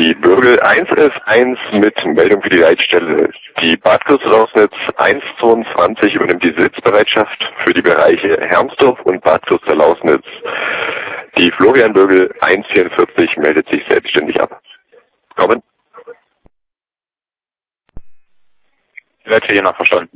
Die Bürgel 111.1 mit Meldung für die Leitstelle. Die Bad Kürzel-Lausnitz 122 übernimmt die Sitzbereitschaft für die Bereiche Hermsdorf und Bad Kürzel-Lausnitz. Die Florian Bürgel 144 meldet sich selbstständig ab. Kommen. Leute hier nachverstanden.